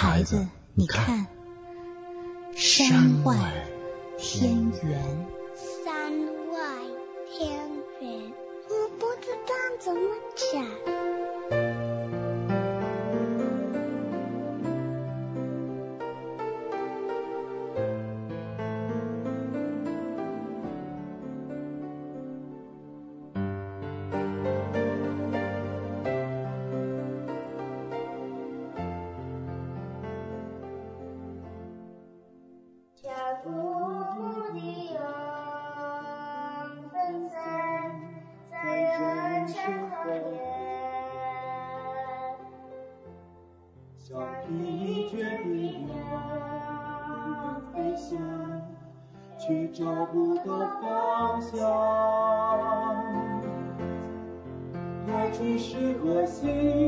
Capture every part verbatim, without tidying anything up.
孩子，你看，山外天圆。 山外天圆，我不知道怎么讲。 却找不到方向，来去是何心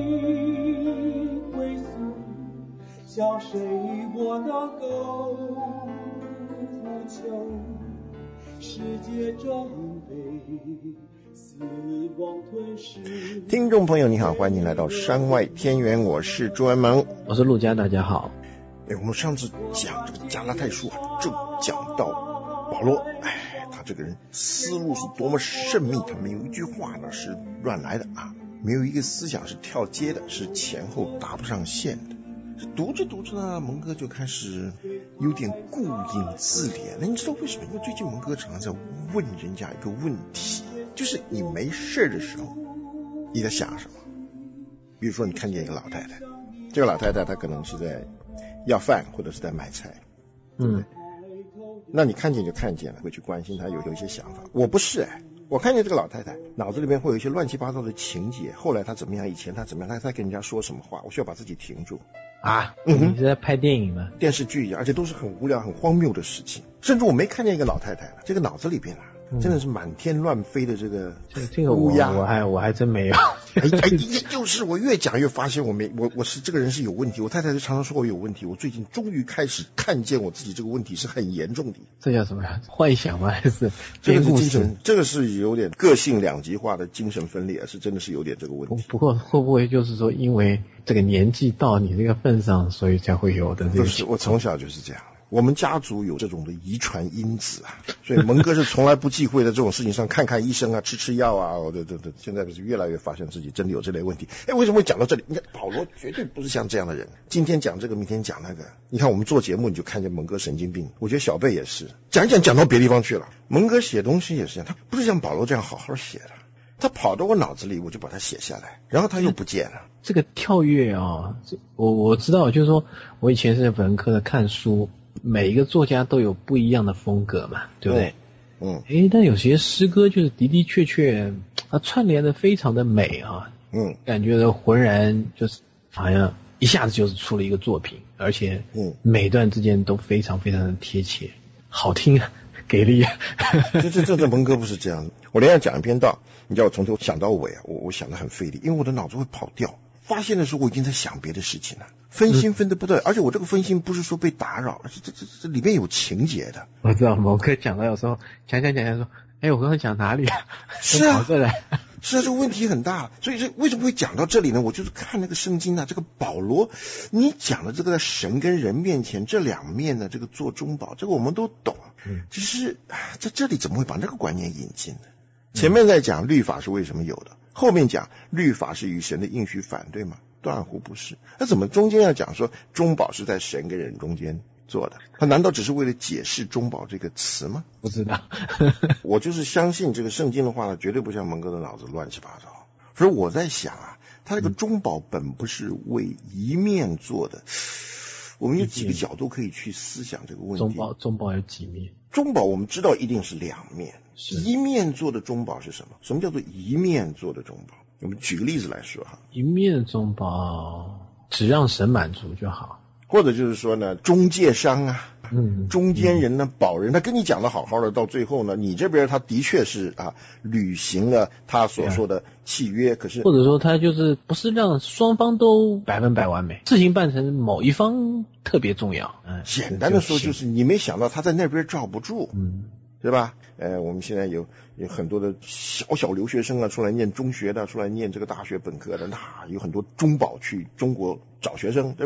归宿，向谁我能够呼求？世界正被死亡吞噬。 听众朋友你好，欢迎来到山外天圆，我是朱文萌， 我是陆家，大家好。 哎，我们上次讲这个加拉太书啊，正讲到保罗，哎，他这个人思路是多么慎密，他没有一句话呢是乱来的啊，没有一个思想是跳接的，是前后搭不上线的。读着读着呢，蒙哥就开始有点顾影自怜。那你知道为什么？因为最近蒙哥常常在问人家一个问题，就是你没事的时候你在想什么？比如说你看见一个老太太，这个老太太她可能是在要饭或者是在买菜，对不对？嗯，那你看见就看见了，会去关心她，有有一些想法。我不是哎，我看见这个老太太脑子里面会有一些乱七八糟的情节，后来她怎么样，以前她怎么样，她在跟人家说什么话，我需要把自己停住啊。嗯，你是在拍电影吗？ 电视剧一样，而且都是很无聊很荒谬的事情。甚至我没看见一个老太太，这个脑子里边啊真的是满天乱飞的这个这个乌鸦，我还我还真没有。 哎哎，就是我越讲越发现我没我我是这个人是有问题。我太太就常常说我有问题，我最近终于开始看见我自己这个问题是很严重的。 这叫什么呀？幻想吗？还是这个是精神？这个是有点个性两极化的精神分裂，是真的是有点这个问题。 不过会不会就是说，因为这个年纪到你这个份上，所以才会有的这个？ 不是，我从小就是这样。我们家族有这种的遗传因子啊，所以蒙哥是从来不忌讳的这种事情上看看医生啊，吃吃药啊，我这这这现在不是越来越发现自己真的有这类问题。哎，为什么会讲到这里？你看保罗绝对不是像这样的人，今天讲这个，明天讲那个。你看我们做节目，你就看见蒙哥神经病，我觉得小贝也是，讲一讲讲到别地方去了。蒙哥写东西也是这样，他不是像保罗这样好好写的，他跑到我脑子里，我就把它写下来，然后他又不见了。 这个跳跃啊，我我知道，就是说我以前是文科的，看书。每一个作家都有不一样的风格嘛，对不对？ 嗯， 诶，但有些诗歌就是的的确确，它串联的非常的美啊， 嗯， 感觉的浑然就是好像一下子就是出了一个作品，而且嗯，每段之间都非常非常的贴切，好听啊，给力啊！ 这这这这蒙哥不是这样的，我连要讲一篇道，你叫我从头想到尾啊，我我想得很费力，因为我的脑子会跑掉。发现的时候我已经在想别的事情了，分心分得不对、嗯、而且我这个分心不是说被打扰，而且这这这里面有情节的。 我知道蒙哥讲到有时候讲讲讲讲说，哎，我刚刚讲哪里啊？ 是啊， 跑这来是啊，这个问题很大。所以这为什么会讲到这里呢？我就是看那个圣经啊，这个保罗，你讲的这个在神跟人面前这两面的这个做中保，这个我们都懂。嗯，其实在这里怎么会把这个观念引进呢？前面在讲律法是为什么有的。后面讲律法是与神的应许反对吗？断乎不是。那怎么中间要讲说中保是在神跟人中间做的？他难道只是为了解释中保这个词吗？ 不知道。 我就是相信这个圣经的话呢，绝对不像蒙哥的脑子乱七八糟。所以我在想啊，他这个中保本不是为一面做的。我们有几个角度可以去思想这个问题。 中保中保有几面？ 中保我们知道一定是两面。一面做的中保是什么？什么叫做一面做的中保？我们举个例子来说哈。 一面中保只让神满足就好， 或者就是说呢，中介商啊， 嗯， 中间人呢，保人，他跟你讲的好好的，到最后呢，你这边他的确是啊履行了他所说的契约，可是或者说他就是不是让双方都百分百完美，事情办成某一方特别重要。嗯， 简单的说就是你没想到他在那边罩不住， 嗯。 对吧？呃，我们现在有有很多的小小留学生啊，出来念中学的，出来念这个大学本科的，那有很多中保去中国找学生，对不对？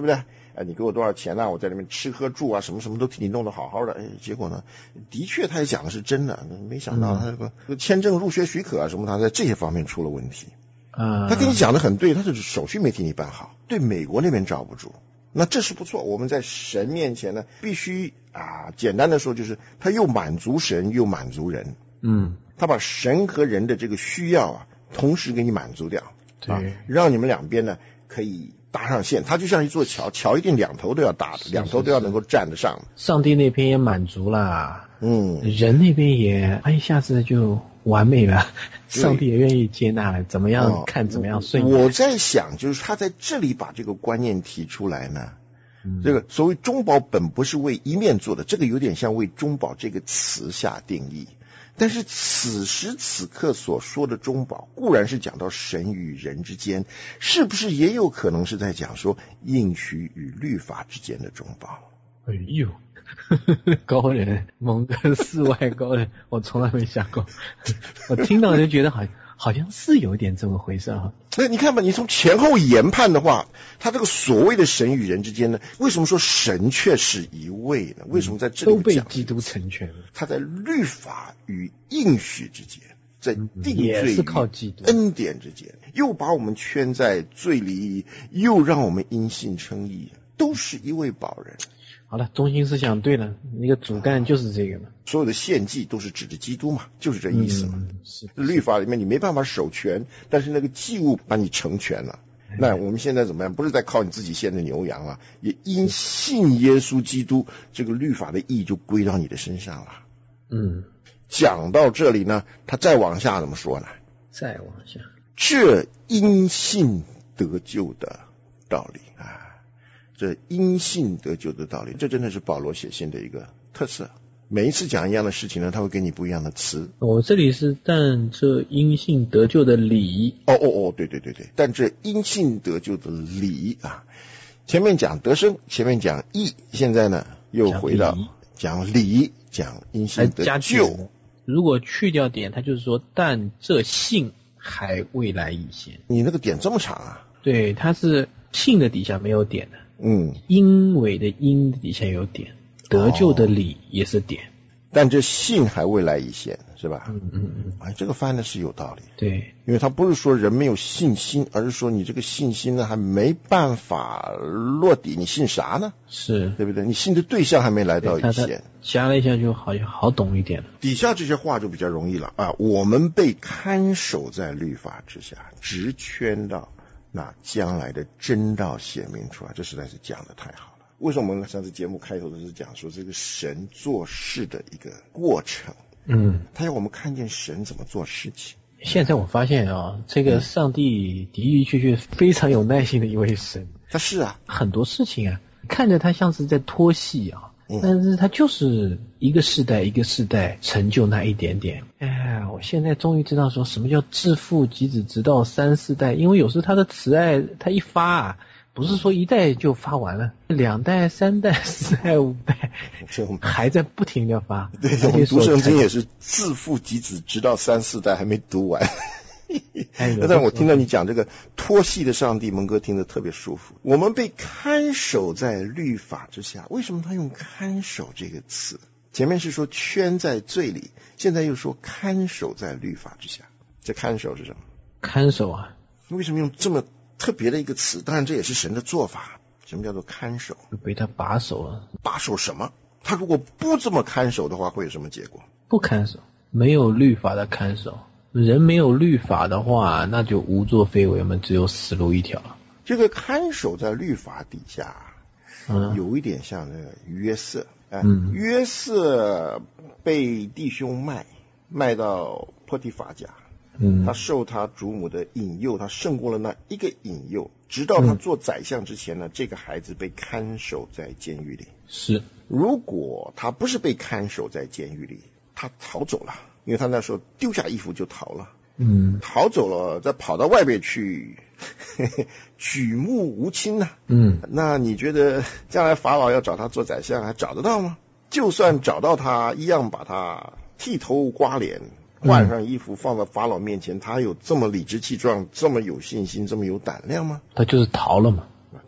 哎，你给我多少钱啊？我在那边吃喝住啊，什么什么都替你弄得好好的。哎，结果呢，的确他也讲的是真的，没想到他这个、嗯、签证、入学许可啊什么，他在这些方面出了问题。 啊、嗯， 他跟你讲的很对，他就是手续没替你办好，对美国那边罩不住。那这是不错，我们在神面前呢，必须啊，简单的说就是他又满足神又满足人。 嗯， 他把神和人的这个需要啊，同时给你满足掉， 对， 啊，让你们两边呢可以搭上线。它就像一座桥，桥一定两头都要搭的，两头都要能够站得上。 上帝那边也满足了， 嗯， 人那边也哎，一下子就完美了，上帝也愿意接纳了，怎么样、哦、看怎么样顺。 我在想，就是他在这里把这个观念提出来呢。嗯、这个所谓中保本不是为一面做的，这个有点像为中保这个词下定义。但是此时此刻所说的中保固然是讲到神与人之间，是不是也有可能是在讲说应许与律法之间的中保？ 哎呦，高人，蒙哥世外高人，我从来没想过，我听到就觉得好像好像是有点这么回事啊。 那你看吧，你从前后研判的话，他这个所谓的神与人之间呢，为什么说神却是一位呢？为什么在这里都被基督成全了？ 他在律法与应许之间，在定罪也是靠基督恩典之间，又把我们圈在罪里，又让我们因信称义，都是一位保人。 好了，中心思想对了，那个主干就是这个嘛。 所有的献祭都是指着基督嘛，就是这意思嘛。 嗯、是律法里面你没办法守全，但是那个祭物把你成全了。嗯、那我们现在怎么样？不是在靠你自己献的牛羊啊，也因信耶稣基督，这个律法的义就归到你的身上了。 嗯， 讲到这里呢，他再往下怎么说呢？ 再往下， 这因信得救的道理啊。这因信得救的道理，这真的是保罗写信的一个特色。每一次讲一样的事情呢，他会给你不一样的词。 我、哦、这里是但这因信得救的理。 哦哦哦，对对对对，但这因信得救的理啊，前面讲得生，前面讲义，现在呢又回到讲理，讲因信得救。 如果去掉点，他就是说，但这信还未来已现。 你那个点这么长啊？ 对，它是信的底下没有点的。 嗯， 因为的因底下有点，得救的理也是点，哦、 但这信还未来已现，是吧？ 嗯嗯嗯， 哎，这个翻的是有道理。 对， 因为他不是说人没有信心，而是说你这个信心呢还没办法落地，你信啥呢？ 是， 对不对？你信的对象还没来到一线， 加了一下就好像好懂一点了。 底下这些话就比较容易了啊，我们被看守在律法之下，直圈到那将来的真道显明出来，这实在是讲的太好了。为什么我们上次节目开头都是讲说这个神做事的一个过程？ 嗯， 他要我们看见神怎么做事情。 现在我发现啊，这个上帝的的确确非常有耐心的一位神。 他是啊， 很多事情啊，看着他像是在拖戏啊，嗯、但是他就是一个世代一个世代成就那一点点。哎，我现在终于知道说什么叫至父及子直到三四代，因为有时他的慈爱他一发啊，不是说一代就发完了，两代三代四代五代还在不停的发。 对，我们读圣经也是至父及子直到三四代还没读完。但我听到你讲这个拖戏的上帝，蒙哥听得特别舒服。我们被看守在律法之下，为什么他用看守这个词？前面是说圈在罪里，现在又说看守在律法之下，这看守是什么？ 看守啊， 为什么用这么特别的一个词？当然这也是神的做法。什么叫做看守？ 被他把守了。 把守什么？他如果不这么看守的话，会有什么结果？ 不看守，没有律法的看守。人没有律法的话，那就无作非为，我们只有死路一条。 这个看守在律法底下， 嗯， 有一点像那个约瑟。哎、 嗯， 约瑟被弟兄卖，卖到波提乏家。 嗯， 他受他祖母的引诱，他胜过了那一个引诱，直到他做宰相之前呢，嗯、这个孩子被看守在监狱里。 是，如果他不是被看守在监狱里，他逃走了。因为他那时候丢下衣服就逃了， 嗯， 逃走了，再跑到外边去，呵呵举目无亲呐、啊， 嗯， 那你觉得将来法老要找他做宰相还找得到吗？就算找到他，一样把他剃头刮脸，换上衣服放到法老面前，他有这么理直气壮，这么有信心，这么有胆量吗？ 他就是逃了嘛，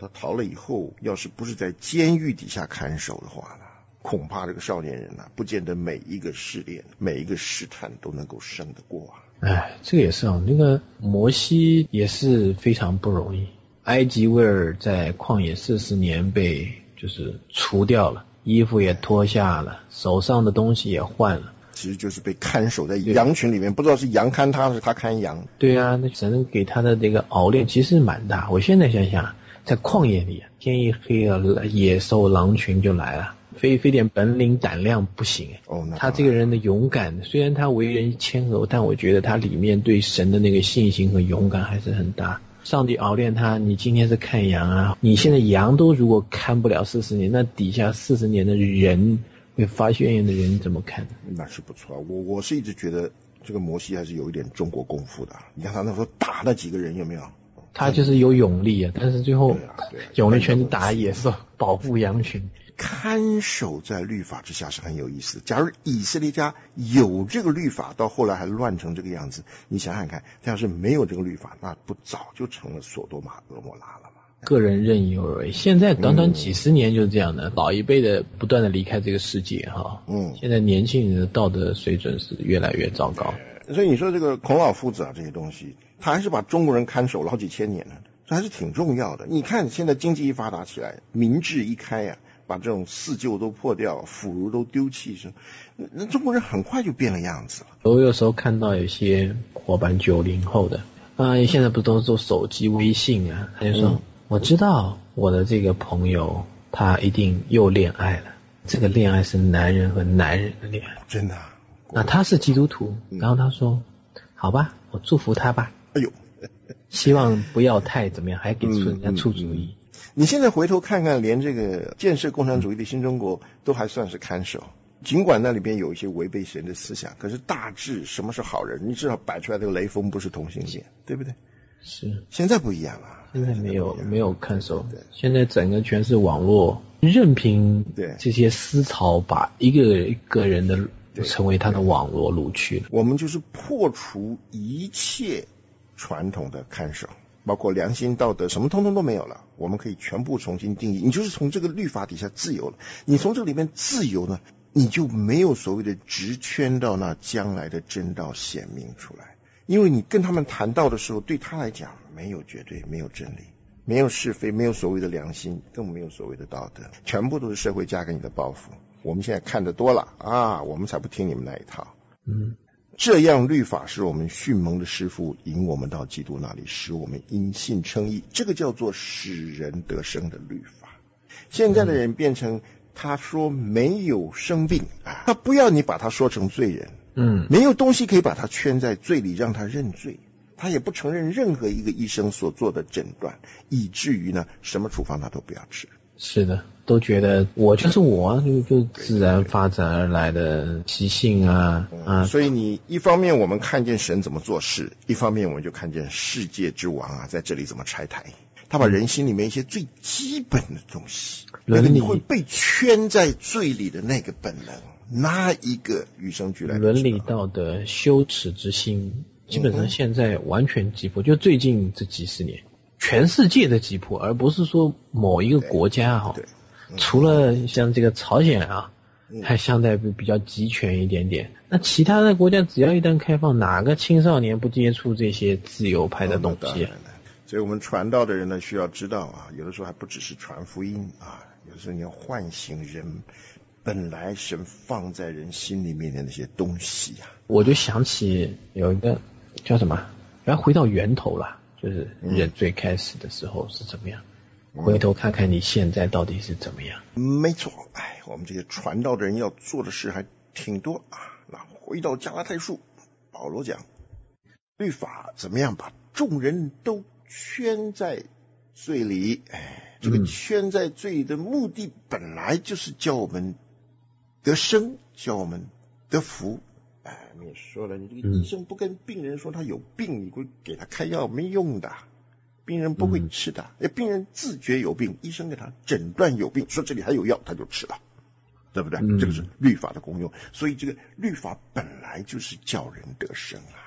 他逃了以后，要是不是在监狱底下看守的话呢，恐怕这个少年人呢、啊，不见得每一个试炼、每一个试探都能够胜得过啊。 哎，这个也是啊，那个摩西也是非常不容易。埃及威尔在旷野四十年被就是除掉了，衣服也脱下了，手上的东西也换了。 其实就是被看守在羊群里面，不知道是羊看他，是他看羊。 对啊，那神给他的这个熬炼其实蛮大。我现在想想，在旷野里，天一黑了，野兽狼群就来了，非非点本领胆量不行。 哦，那他这个人的勇敢，虽然他为人谦和，但我觉得他里面对神的那个信心和勇敢还是很大。上帝熬炼他，你今天是看羊啊，你现在羊都如果看不了四十年，那底下四十年的人会发宣言的人怎么看？ 那是不错，我我是一直觉得这个摩西还是有一点中国功夫的。你看他那时候打那几个人有没有？ 他就是有勇力啊，但是最后勇力全是打野兽，保护羊群。 看守在律法之下是很有意思的。假如以色列家有这个律法，到后来还乱成这个样子，你想想看，他要是没有这个律法，那不早就成了索多玛俄摩拉了吗？ 个人任意而为。现在短短几十年就是这样的，嗯、老一辈的不断的离开这个世界哈。嗯，现在年轻人的道德水准是越来越糟糕。 所以你说这个孔老夫子啊，这些东西，他还是把中国人看守了好几千年了，这还是挺重要的。你看现在经济一发达起来，民智一开啊，把这种四旧都破掉，腐儒都丢弃，那中国人很快就变了样子了。 我有时候看到有些伙伴九零后的啊，现在不都做手机微信啊，他就说、嗯、我知道我的这个朋友他一定又恋爱了，这个恋爱是男人和男人的恋爱， 真的、啊。 那他是基督徒，然后他说、嗯、好吧，我祝福他吧， 哎呦， 希望不要太怎么样，还给出人家出主意、 嗯嗯嗯、你现在回头看看，连这个建设共产主义的新中国都还算是看守，尽管那里边有一些违背神的思想，可是大致什么是好人，你至少摆出来这个雷锋不是同性恋，对不对？ 是。 现在不一样了， 现在没有没有看守，现在整个全是网络，任凭这些思潮把一个一个人的成为他的网络掳去了。 我们就是破除一切传统的看守，包括良心道德，什么通通都没有了，我们可以全部重新定义。你就是从这个律法底下自由了，你从这里面自由呢，你就没有所谓的直圈到那将来的真道显明出来。因为你跟他们谈道的时候，对他来讲没有绝对，没有真理，没有是非，没有所谓的良心，更没有所谓的道德，全部都是社会加给你的包袱。我们现在看得多了啊，我们才不听你们那一套。嗯，这样律法是我们训蒙的师傅引我们到基督那里，使我们因信称义，这个叫做使人得生的律法。现在的人变成他说没有生病，他不要你把他说成罪人，嗯，没有东西可以把他圈在罪里让他认罪，他也不承认任何一个医生所做的诊断，以至于呢什么处方他都不要吃。 是的，都觉得我就是我，就就自然发展而来的习性啊、嗯、啊！ 所以你一方面我们看见神怎么做事，一方面我们就看见世界之王啊在这里怎么拆台。他把人心里面一些最基本的东西，那个你会被圈在罪里的那个本能，那一个与生俱来的伦理道德羞耻之心，基本上现在完全击破，就最近这几十年。全世界的击破，而不是说某一个国家哈、嗯。除了像这个朝鲜啊，嗯、还相对比较集权一点点。那其他的国家只要一旦开放，哪个青少年不接触这些自由派的东西、啊嗯？所以我们传道的人呢，需要知道啊，有的时候还不只是传福音啊，有的时候你要唤醒人本来神放在人心里面的那些东西啊。 我就想起有一个叫什么，然后回到源头了。就是人最开始的时候是怎么样、嗯、回头看看你现在到底是怎么样。 没错，哎，我们这些传道的人要做的事还挺多啊。那回到加拉太书，保罗讲律法怎么样把众人都圈在罪里，哎，这个圈在罪里的目的本来就是叫我们得生，叫我们得福。哎，你也说了，你这个医生不跟病人说他有病，你会给他开药没用的，病人不会吃的。嗯、病人自觉有病，医生给他诊断有病，说这里还有药，他就吃了，对不对？嗯、这个是律法的功用。所以这个律法本来就是叫人得生啊。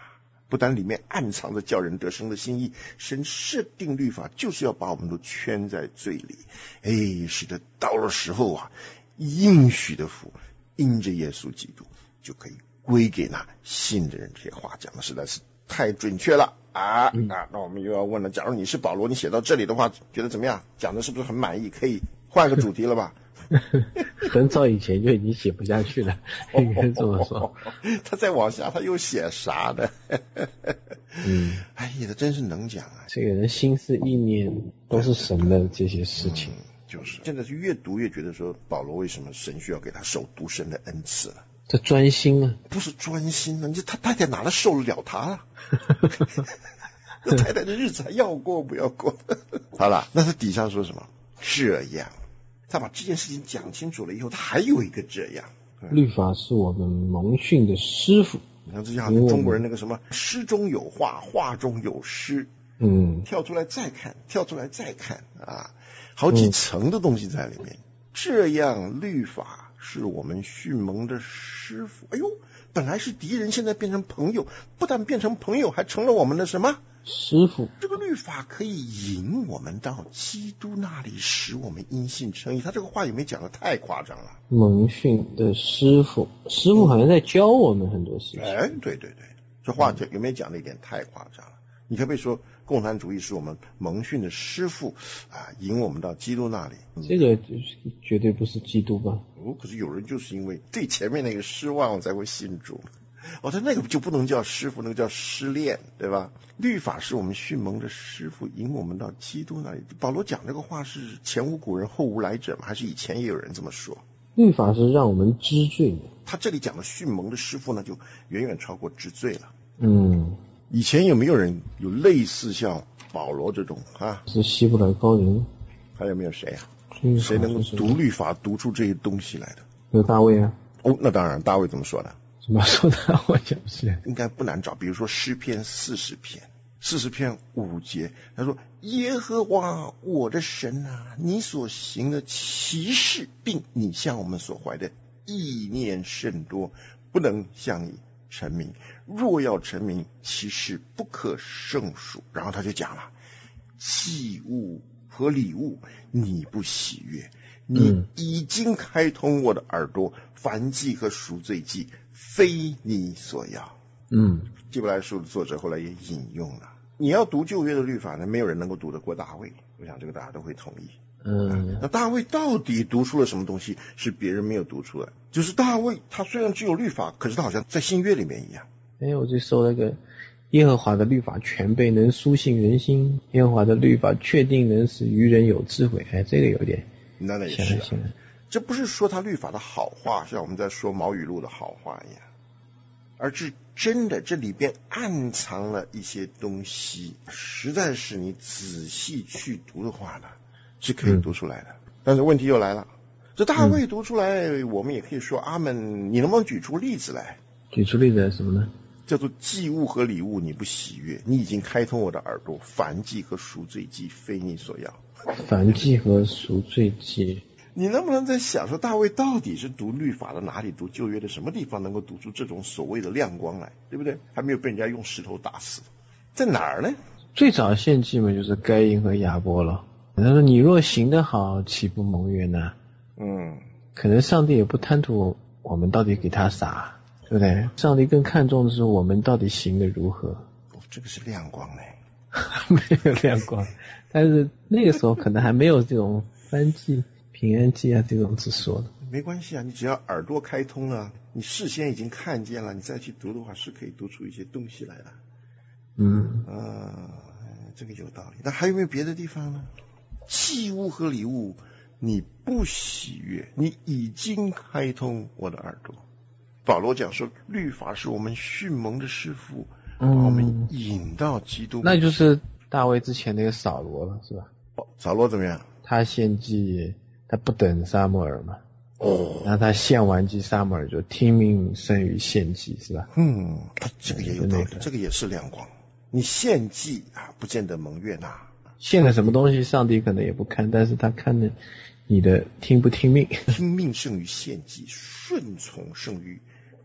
不但里面暗藏着叫人得生的心意，神设定律法就是要把我们都圈在罪里，哎，使得到了时候啊，应许的福因着耶稣基督就可以归给那信的人。这些话讲的实在是太准确了啊、嗯、啊！那我们又要问了，假如你是保罗，你写到这里的话，觉得怎么样？讲的是不是很满意？可以换个主题了吧？ 很早以前就已经写不下去了，应该这么说。 他再往下，他又写啥呢？ 嗯， 哎呀，他真是能讲啊！ 这个人心思意念都是神的这些事情。 嗯、就是现在是越读越觉得说，保罗为什么神需要给他受独身的恩赐了？ 这专心啊， 不是专心啊！你这他太太哪能受得了他啊？这太太的日子还要过不要过？好了，那他底下说什么？这样。他把这件事情讲清楚了以后，他还有一个这样， 律法是我们蒙训的师傅。 你看这像中国人那个什么诗中有画，画中有诗， 嗯， 跳出来再看，跳出来再看啊，好几层的东西在里面。嗯、这样律法是我们训蒙的师傅。哎呦，本来是敌人，现在变成朋友，不但变成朋友，还成了我们的什么？ 师傅。 这个律法可以引我们到基督那里，使我们因信称义。他这个话有没有讲的太夸张了？ 蒙训的师傅，师傅好像在教我们很多事情。 哎，对对对，这话有没有讲的一点太夸张了？你可不可以说共产主义是我们蒙训的师傅啊，引我们到基督那里？ 这个绝对不是基督吧？ 哦，可是有人就是因为对前面那个失望才会信主。哦，他那个就不能叫师傅，那个叫失恋，对吧？律法是我们训蒙的师傅，引我们到基督那里。保罗讲这个话是前无古人后无来者吗？还是以前也有人这么说？ 律法是让我们知罪的。 他这里讲的训蒙的师傅呢，就远远超过知罪了。 嗯， 以前有没有人有类似像保罗这种啊？ 是希伯来高人。 还有没有谁啊？谁能够读律法读出这些东西来的？ 有大卫啊。 哦，那当然，大卫怎么说的？ 怎么说的？我想不起来。 应该不难找，比如说诗篇四十篇，四十篇五节，他说：“耶和华我的神啊，你所行的奇事，并你向我们所怀的意念甚多，不能向你陈明。若要陈明，其事不可胜数。”然后他就讲了，祭物和礼物你不喜悦，你已经开通我的耳朵，燔祭和赎罪祭非你所要。 嗯， 希伯来书的作者后来也引用了。你要读旧约的律法呢，没有人能够读得过大卫，我想这个大家都会同意。 嗯， 那大卫到底读出了什么东西是别人没有读出来？就是大卫他虽然只有律法，可是他好像在新约里面一样。 哎，我就搜那个耶和华的律法全备，能苏醒人心；耶和华的律法确定能使愚人有智慧。哎，这个有点那那也是、啊，这不是说他律法的好话，像我们在说毛语录的好话一样，而是真的这里边暗藏了一些东西，实在是你仔细去读的话呢，是可以读出来的。嗯、但是问题又来了，这大卫读出来、嗯，我们也可以说阿们，你能不能举出例子来？ 举出例子来什么呢？ 叫做祭物和礼物你不喜悦，你已经开通我的耳朵，燔祭和赎罪祭非你所要。 燔祭和赎罪祭， 你能不能在想说大卫到底是读律法的哪里，读旧约的什么地方能够读出这种所谓的亮光来，对不对？还没有被人家用石头打死，在哪儿呢？ 最早献祭嘛，就是该隐和亚伯了。他说你若行得好，岂不蒙悦呢？ 嗯， 可能上帝也不贪图我们到底给他啥，对不对？上帝更看重的是我们到底行得如何。 哦，这个是亮光呢。 没有亮光，但是那个时候可能还没有这种燔祭、平安祭啊这种之说的。 没关系啊，你只要耳朵开通了，你事先已经看见了，你再去读的话，是可以读出一些东西来的。 嗯， 呃，这个有道理。那还有没有别的地方呢？祭物和礼物你不喜悦，你已经开通我的耳朵。保罗讲说，律法是我们训蒙的师傅，把我们引到基督、嗯。 那就是大卫之前那个扫罗了，是吧？ 扫罗怎么样？ 他献祭，他不等撒母耳嘛。 哦。 然后他献完祭，撒母耳就听命胜于献祭，是吧？ 嗯，这个也有道理，这个也是亮光。你献祭啊，不见得蒙悦纳。 献了什么东西，上帝可能也不看，但是他看的你的听不听命。 听命胜于献祭，顺从胜于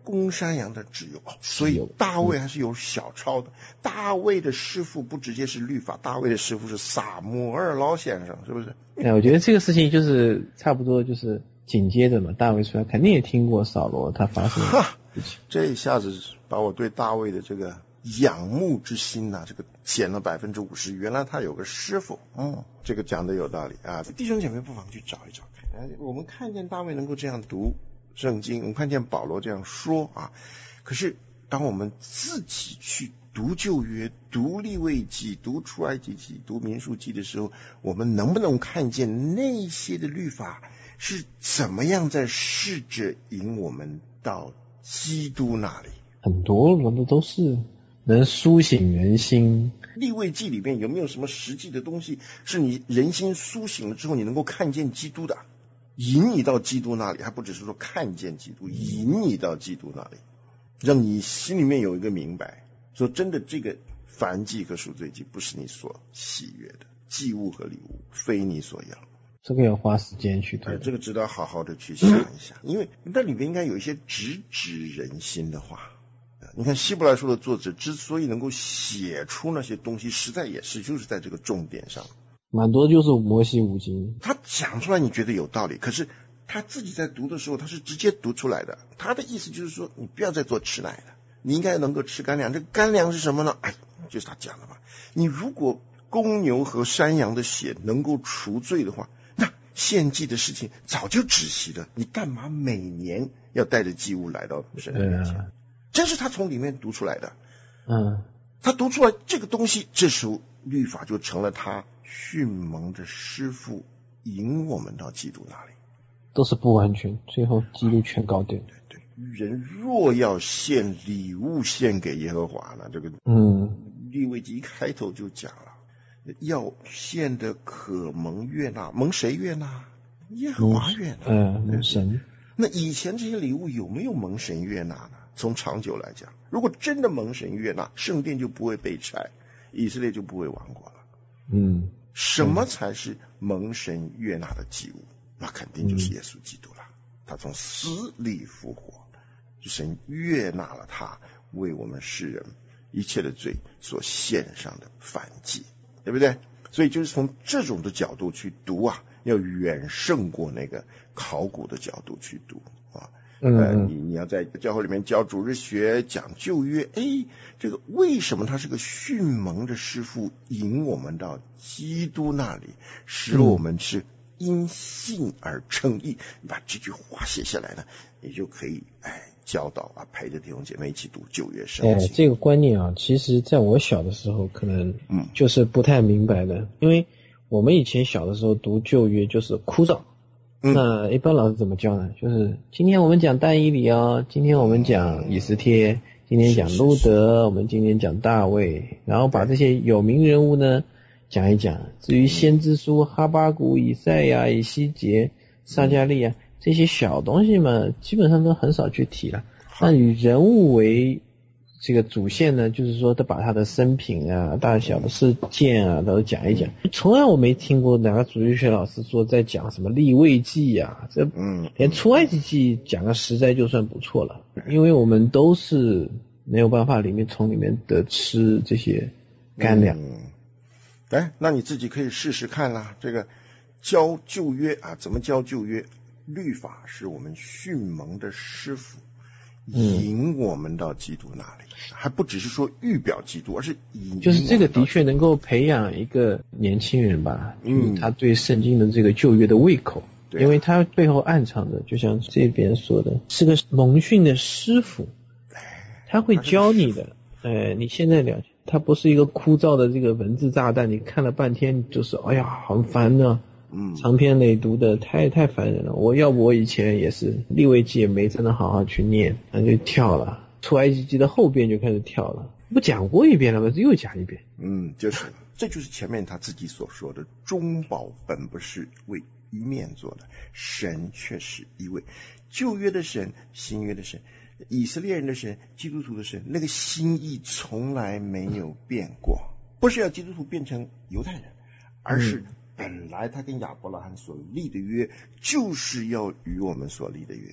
公山羊的只有，所以大卫还是有小抄的。大卫的师傅不直接是律法，大卫的师傅是撒母耳老先生，是不是？ 哎，我觉得这个事情就是差不多就是紧接着嘛，大卫出来肯定也听过扫罗他发生的事情， 这一下子把我对大卫的这个仰慕之心呐、啊，这个减了百分之五十。原来他有个师傅，嗯，这个讲的有道理啊。弟兄姐妹不妨去找一找看。我们看见大卫能够这样读圣经，我们看见保罗这样说啊。可是当我们自己去读旧约、读利未记、读出埃及记、读民数记的时候，我们能不能看见那些的律法是怎么样在试着引我们到基督那里？ 很多人的都是能苏醒人心。 利未记里面有没有什么实际的东西是你人心苏醒了之后你能够看见基督的，引你到基督那里？还不只是说看见基督，引你到基督那里，让你心里面有一个明白，说真的，这个燔祭和赎罪祭不是你所喜悦的，祭物和礼物非你所要。 这个要花时间去对、 呃，这个值得好好的去想一下，因为那里面应该有一些直指人心的话。你看希伯来书的作者之所以能够写出那些东西，实在也是就是在这个重点上， 蛮多就是摩西五经， 他讲出来你觉得有道理，可是他自己在读的时候他是直接读出来的。他的意思就是说，你不要再做吃奶的，你应该能够吃干粮。这个干粮是什么呢？哎，就是他讲的嘛。你如果公牛和山羊的血能够除罪的话，那献祭的事情早就止息了，你干嘛每年要带着祭物来到神的面前？嗯，这是他从里面读出来的。 嗯， 他读出来这个东西，这时候律法就成了他训蒙的师傅，引我们到基督那里。 都是不完全，最后基督全搞定。 对对，人若要献礼物献给耶和华呢，这个嗯， 利未记一开头就讲了，要献的可蒙悦纳，蒙谁悦纳？耶和华悦纳。 嗯，蒙神。 那以前这些礼物有没有蒙神悦纳呢？从长久来讲，如果真的蒙神悦纳，圣殿就不会被拆，以色列就不会亡国了。 嗯， 什么才是蒙神悦纳的祭物？那肯定就是耶稣基督了。他从死里复活，神悦纳了他为我们世人一切的罪所献上的燔祭，对不对？所以就是从这种的角度去读啊，要远胜过那个考古的角度去读啊。呃，你你要在教会里面教主日学，讲旧约，哎，这个为什么他是个训蒙的师傅，引我们到基督那里，使我们是因信而称义？你把这句话写下来呢，你就可以哎教导啊，陪着弟兄姐妹一起读旧约圣经。 哎，这个观念啊，其实在我小的时候可能嗯就是不太明白的，因为我们以前小的时候读旧约就是枯燥。嗯、那一般老师怎么教呢？就是今天我们讲但以理哦，今天我们讲以斯帖，今天讲路德，我们今天讲大卫，然后把这些有名人物呢讲一讲。至于先知书、哈巴谷、以赛亚、以西结、撒迦利亚这些小东西嘛，基本上都很少去提了。那以人物为这个主线呢，就是说他把他的生平啊、大小的事件啊都讲一讲。从来我没听过哪个主日学老师说在讲什么利未记啊，这嗯，连出埃及记讲个十灾就算不错了，因为我们都是没有办法里面从里面得吃这些干粮。 嗯，哎，那你自己可以试试看啦。这个教旧约啊，怎么教旧约？律法是我们训蒙的师傅，引我们到基督那里，嗯、还不只是说预表基督，而是引。 就是这个的确能够培养一个年轻人吧，嗯，他对圣经的这个旧约的胃口，因为他背后暗藏的，就像这边说的，是个蒙训的师傅，他会教你的。哎，你现在了解，他不是一个枯燥的这个文字炸弹，你看了半天就是哎呀很烦的。嗯，长篇累读的太太烦人了。我要不我以前也是利未记也没真的好好去念，那就跳了。出埃及记的后边就开始跳了，不讲过一遍了吗？又讲一遍。 嗯，就是，这就是前面他自己所说的，中保本不是为一面做的，神却是一位。旧约的神，新约的神，以色列人的神，基督徒的神，那个心意从来没有变过，不是要基督徒变成犹太人，而是、嗯本来他跟亚伯拉罕所立的约，就是要与我们所立的约。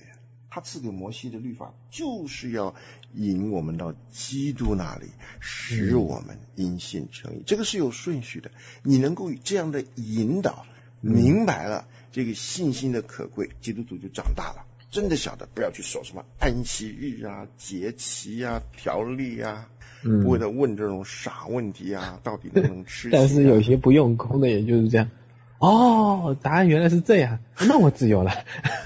他赐给摩西的律法就是要引我们到基督那里，使我们因信称义。这个是有顺序的，你能够这样的引导，明白了这个信心的可贵，基督徒就长大了，真的晓得不要去守什么安息日啊、节期啊、条例啊， 嗯， 不会的问这种傻问题啊，到底能不能吃、啊？ 但是有些不用功的，也就是这样。哦，答案原来是这样，那我自由了。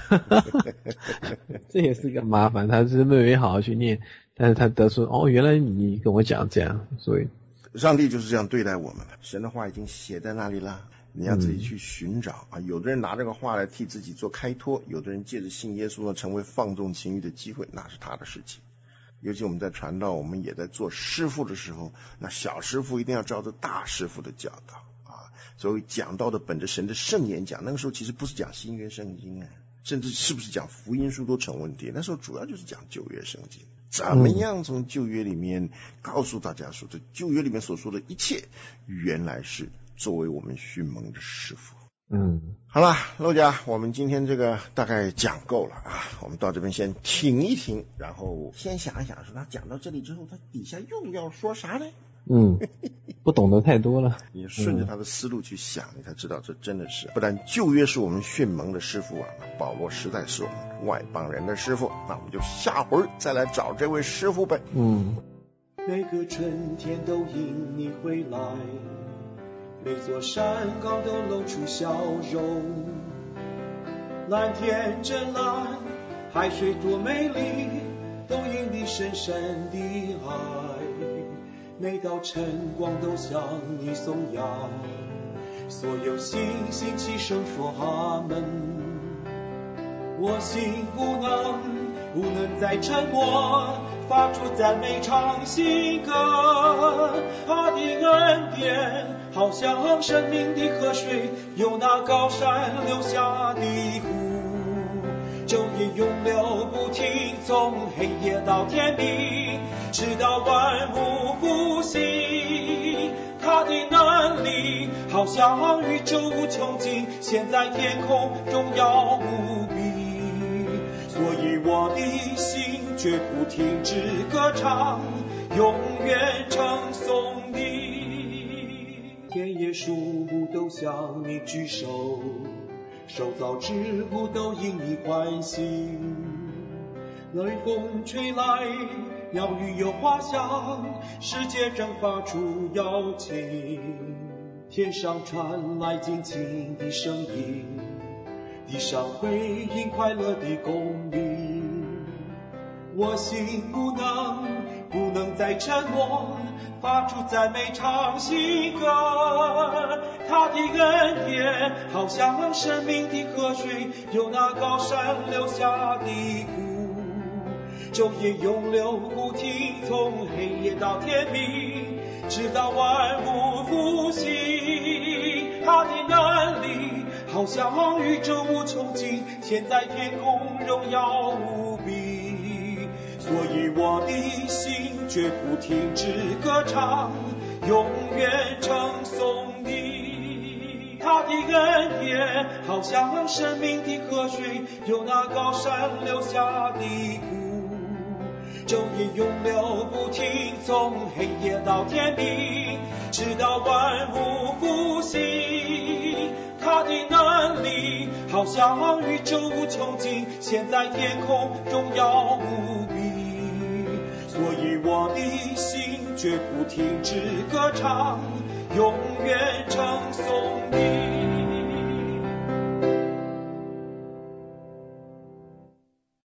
这也是个麻烦，他是没好好去念，但是他得出哦，原来你跟我讲这样，所以上帝就是这样对待我们的。神的话已经写在那里了，你要自己去寻找、嗯、啊。有的人拿这个话来替自己做开脱，有的人借着信耶稣呢成为放纵情欲的机会，那是他的事情。尤其我们在传道，我们也在做师傅的时候，那小师傅一定要照着大师傅的教导。所以讲到的本着神的圣言讲，那个时候其实不是讲新约圣经啊，甚至是不是讲福音书都成问题。那时候主要就是讲旧约圣经，怎么样从旧约里面告诉大家说，这旧约里面所说的一切，原来是作为我们训蒙的师傅。 嗯， 好了，陆家，我们今天这个大概讲够了啊，我们到这边先停一停，然后先想一想，说他讲到这里之后，他底下又要说啥呢？ 嗯，不懂得太多了。 你顺着他的思路去想，你才知道这真的是，不然旧约是我们训蒙的师傅啊，保罗实在是我们外邦人的师傅，那我们就下回再来找这位师傅呗。 嗯， 每个春天都因你回来，每座山岗都露出笑容，蓝天真蓝，海水多美丽，都因你深深的爱。每道晨光都向你颂扬，所有星星齐声说阿门。我心不能不能再沉默，发出赞美唱新歌。他的恩典好像生命的河水，由那高山流下的湖，昼夜永流不停，从黑夜到天明，直到万物复兴。他的能力好像宇宙无穷尽，现在天空荣耀无比，所以我的心绝不停止歌唱，永远称颂你。田野树木都向你举手，受造之物都因你欢喜，雷风吹来，鸟语有花香，世界正发出邀请，天上传来静静的声音，地上回应快乐的公鸣。我心不能不能再沉默，发出赞美唱新歌。他的恩典好像生命的河水，由那高山流下的湖，昼夜永流不停，从黑夜到天明，直到万物复兴。他的能力好像宇宙无穷尽，现在天空荣耀无比，所以我的心绝不停止歌唱，永远称颂你。他的恩典好像生命的河水，由那高山流下的湖，昼夜永流不停，从黑夜到天明，直到万物复兴。他的能力好像宇宙无穷尽，现在天空荣耀无比，所以我的心绝不停止歌唱，永远称颂你。